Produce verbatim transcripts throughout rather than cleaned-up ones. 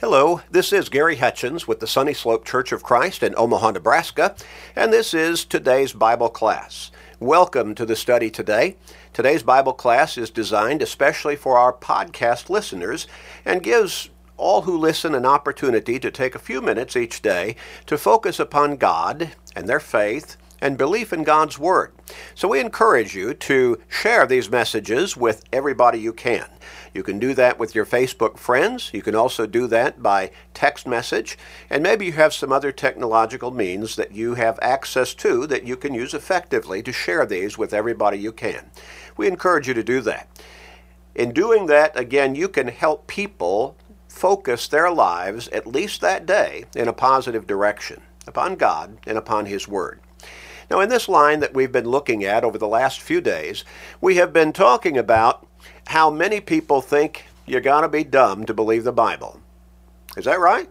Hello, this is Gary Hutchins with the Sunny Slope Church of Christ in Omaha, Nebraska, and this is today's Bible class. Welcome to the study today. Today's Bible class is designed especially for our podcast listeners and gives all who listen an opportunity to take a few minutes each day to focus upon God and their faith and belief in God's Word. So we encourage you to share these messages with everybody you can. You can do that with your Facebook friends. You can also do that by text message. And maybe you have some other technological means that you have access to that you can use effectively to share these with everybody you can. We encourage you to do that. In doing that, again, you can help people focus their lives, at least that day, in a positive direction, upon God and upon His Word. Now, in this line that we've been looking at over the last few days, we have been talking about how many people think you gotta be dumb to believe the Bible. Is that right?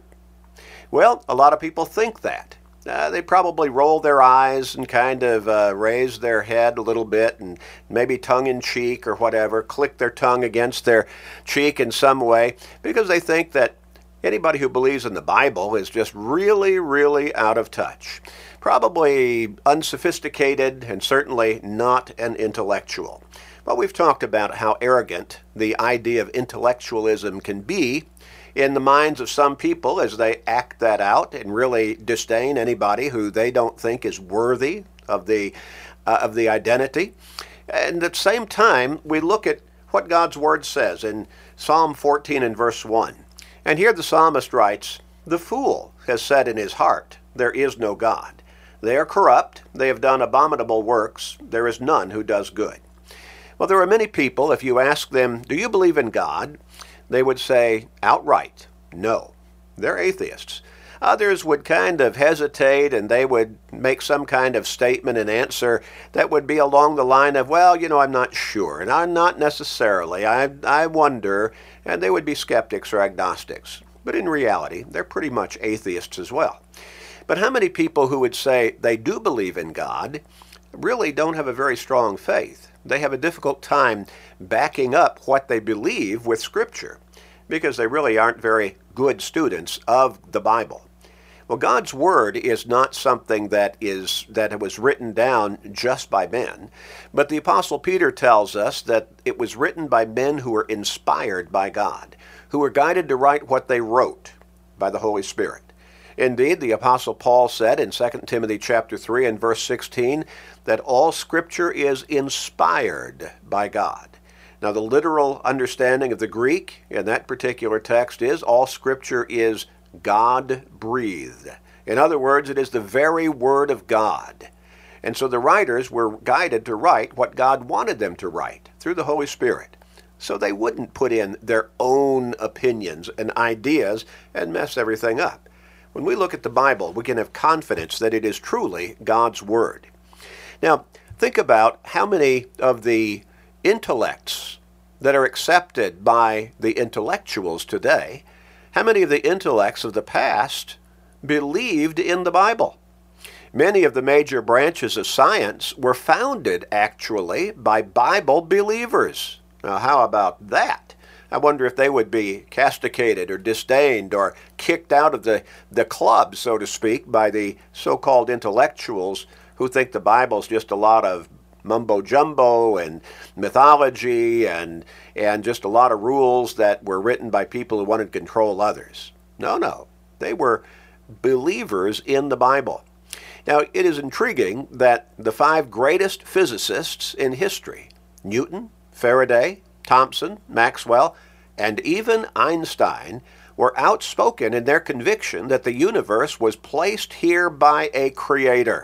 Well, a lot of people think that. Uh, they probably roll their eyes and kind of uh, raise their head a little bit and maybe tongue-in-cheek or whatever, click their tongue against their cheek in some way because they think that anybody who believes in the Bible is just really, really out of touch. Probably unsophisticated and certainly not an intellectual. But we've talked about how arrogant the idea of intellectualism can be in the minds of some people as they act that out and really disdain anybody who they don't think is worthy of the uh, of the identity. And at the same time, we look at what God's Word says in Psalm fourteen and verse one. And here the psalmist writes, "The fool has said in his heart, there is no God. They are corrupt, they have done abominable works, there is none who does good." Well, there are many people, if you ask them, do you believe in God? They would say outright, no. They're atheists. Others would kind of hesitate and they would make some kind of statement and answer that would be along the line of, well, you know, I'm not sure, and I'm not necessarily, I, I wonder, and they would be skeptics or agnostics. But in reality, they're pretty much atheists as well. But how many people who would say they do believe in God really don't have a very strong faith? They have a difficult time backing up what they believe with Scripture because they really aren't very good students of the Bible. Well, God's Word is not something that is that was written down just by men, but the Apostle Peter tells us that it was written by men who were inspired by God, who were guided to write what they wrote by the Holy Spirit. Indeed, the Apostle Paul said in Second Timothy chapter three and verse sixteen that all Scripture is inspired by God. Now, the literal understanding of the Greek in that particular text is all Scripture is God-breathed. In other words, it is the very Word of God. And so the writers were guided to write what God wanted them to write through the Holy Spirit. So they wouldn't put in their own opinions and ideas and mess everything up. When we look at the Bible, we can have confidence that it is truly God's Word. Now, think about how many of the intellects that are accepted by the intellectuals today, how many of the intellects of the past believed in the Bible? Many of the major branches of science were founded, actually, by Bible believers. Now, how about that? I wonder if they would be castigated or disdained or kicked out of the, the club, so to speak, by the so-called intellectuals who think the Bible's just a lot of mumbo-jumbo and mythology and, and just a lot of rules that were written by people who wanted to control others. No, no. They were believers in the Bible. Now, it is intriguing that the five greatest physicists in history, Newton, Faraday, Thomson, Maxwell, and even Einstein, were outspoken in their conviction that the universe was placed here by a creator.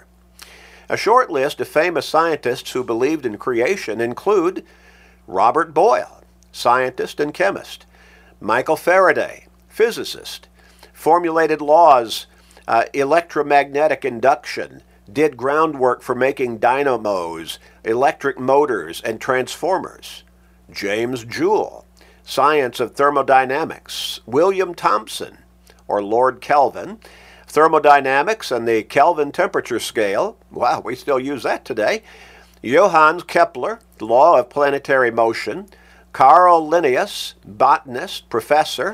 A short list of famous scientists who believed in creation include Robert Boyle, scientist and chemist, Michael Faraday, physicist, formulated laws, uh, electromagnetic induction, did groundwork for making dynamos, electric motors, and transformers. James Joule, science of thermodynamics. William Thomson, or Lord Kelvin, thermodynamics and the Kelvin temperature scale. Wow, we still use that today. Johannes Kepler, law of planetary motion. Carl Linnaeus, botanist, professor.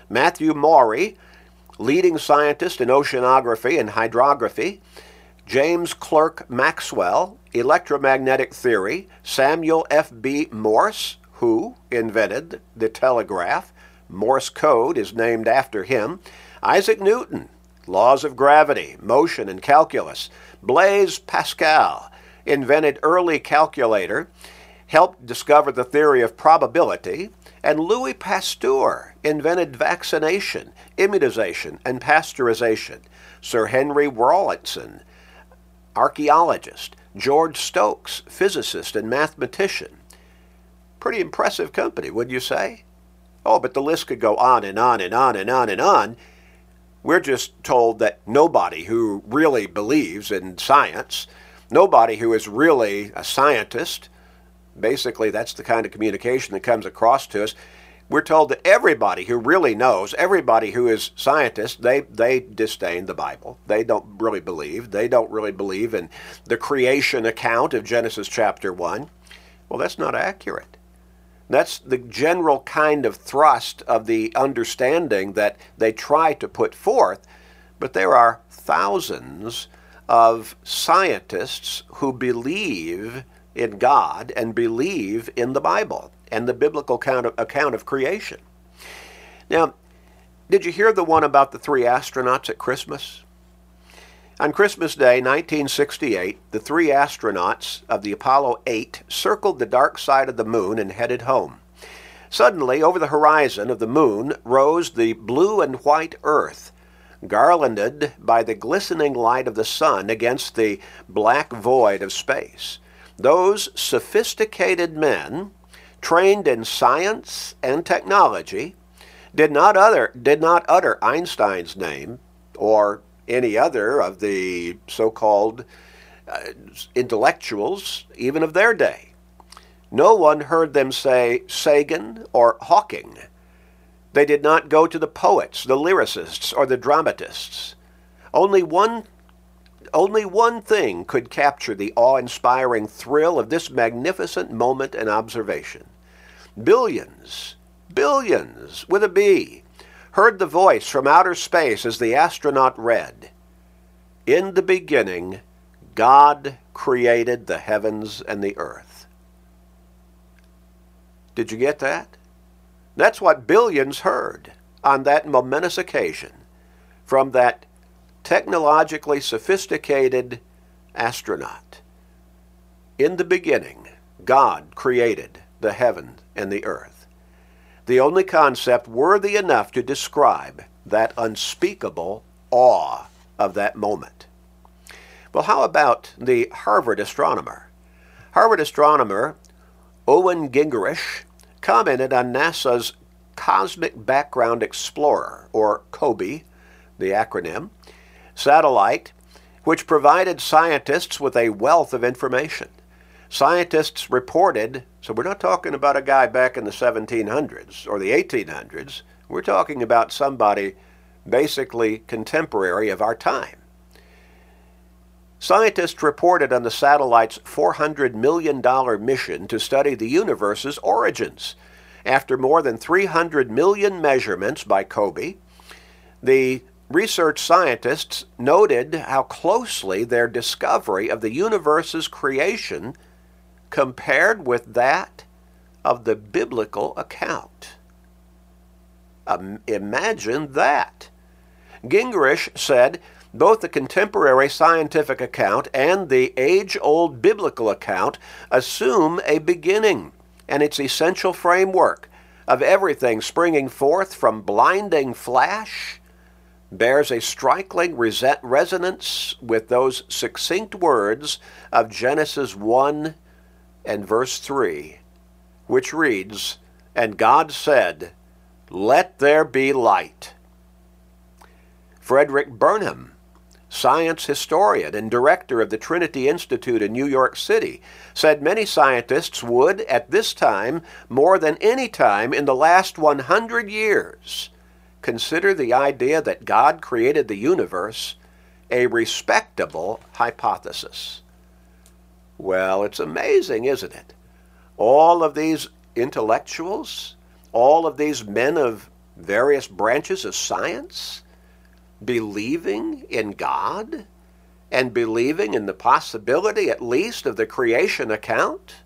Matthew Maury, leading scientist in oceanography and hydrography. James Clerk Maxwell, electromagnetic theory. Samuel F B Morse, who invented the telegraph. Morse code is named after him. Isaac Newton, laws of gravity, motion, and calculus. Blaise Pascal invented early calculator, helped discover the theory of probability. And Louis Pasteur invented vaccination, immunization, and pasteurization. Sir Henry Rawlinson, archaeologist. George Stokes, physicist and mathematician. Pretty impressive company, wouldn't you say? Oh, but the list could go on and on and on and on and on. We're just told that nobody who really believes in science, nobody who is really a scientist, basically that's the kind of communication that comes across to us. We're told that everybody who really knows, everybody who is scientists, they, they disdain the Bible. They don't really believe. They don't really believe in the creation account of Genesis chapter one. Well, that's not accurate. That's the general kind of thrust of the understanding that they try to put forth. But there are thousands of scientists who believe in God and believe in the Bible and the biblical account of, account of creation. Now, did you hear the one about the three astronauts at Christmas? On Christmas Day, nineteen sixty-eight, the three astronauts of the Apollo eight circled the dark side of the moon and headed home. Suddenly, over the horizon of the moon rose the blue and white Earth, garlanded by the glistening light of the sun against the black void of space. Those sophisticated men, trained in science and technology, did not utter, did not utter Einstein's name or any other of the so-called uh, intellectuals, even of their day. No one heard them say Sagan or Hawking. They did not go to the poets, the lyricists, or the dramatists. Only one, only one thing could capture the awe-inspiring thrill of this magnificent moment and observation. Billions, billions, with a B, heard the voice from outer space as the astronaut read, "In the beginning, God created the heavens and the earth." Did you get that? That's what billions heard on that momentous occasion from that technologically sophisticated astronaut. In the beginning, God created the heaven and the earth. The only concept worthy enough to describe that unspeakable awe of that moment. Well, how about the Harvard astronomer? Harvard astronomer Owen Gingerich commented on NASA's Cosmic Background Explorer, or COBE, the acronym, satellite, which provided scientists with a wealth of information. Scientists reported, so we're not talking about a guy back in the seventeen hundreds or the eighteen hundreds, we're talking about somebody basically contemporary of our time. Scientists reported on the satellite's four hundred million dollars mission to study the universe's origins. After more than three hundred million measurements by COBE, the research scientists noted how closely their discovery of the universe's creation compared with that of the biblical account. Um, imagine that. Gingerich said both the contemporary scientific account and the age-old biblical account assume a beginning and its essential framework of everything springing forth from blinding flash bears a striking resonance with those succinct words of Genesis one and verse three, which reads, "And God said, let there be light." Frederick Burnham, science historian and director of the Trinity Institute in New York City, said many scientists would, at this time, more than any time in the last one hundred years, consider the idea that God created the universe a respectable hypothesis. Well, it's amazing, isn't it? All of these intellectuals, all of these men of various branches of science, believing in God and believing in the possibility at least of the creation account?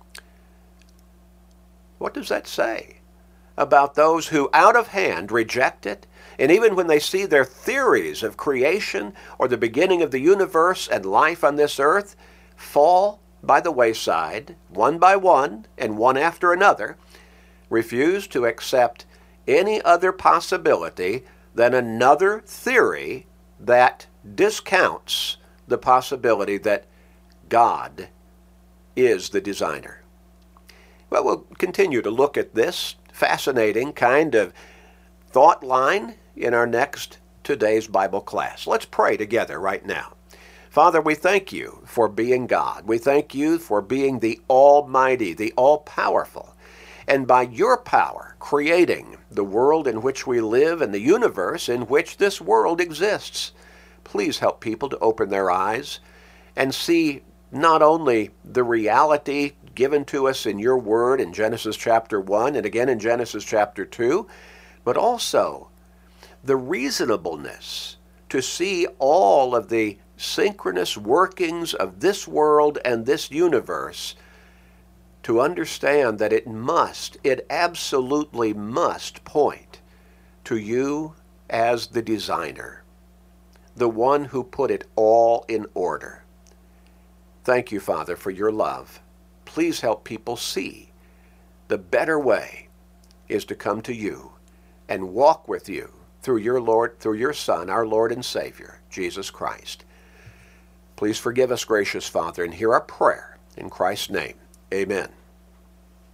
What does that say about those who out of hand reject it? And even when they see their theories of creation or the beginning of the universe and life on this earth fall by the wayside, one by one and one after another, refuse to accept any other possibility than another theory that discounts the possibility that God is the designer. Well, we'll continue to look at this fascinating kind of thought line in our next today's Bible class. Let's pray together right now. Father, we thank you for being God. We thank you for being the Almighty, the All-Powerful, and by your power creating the world in which we live and the universe in which this world exists. Please help people to open their eyes and see not only the reality given to us in your word in Genesis chapter one and again in Genesis chapter two, but also the reasonableness to see all of the synchronous workings of this world and this universe, to understand that it must, it absolutely must point to you as the designer, the one who put it all in order. Thank you, Father, for your love. Please help people see the better way is to come to you and walk with you through your Lord, through your Son, our Lord and Savior, Jesus Christ. Please forgive us, gracious Father, and hear our prayer. In Christ's name, amen.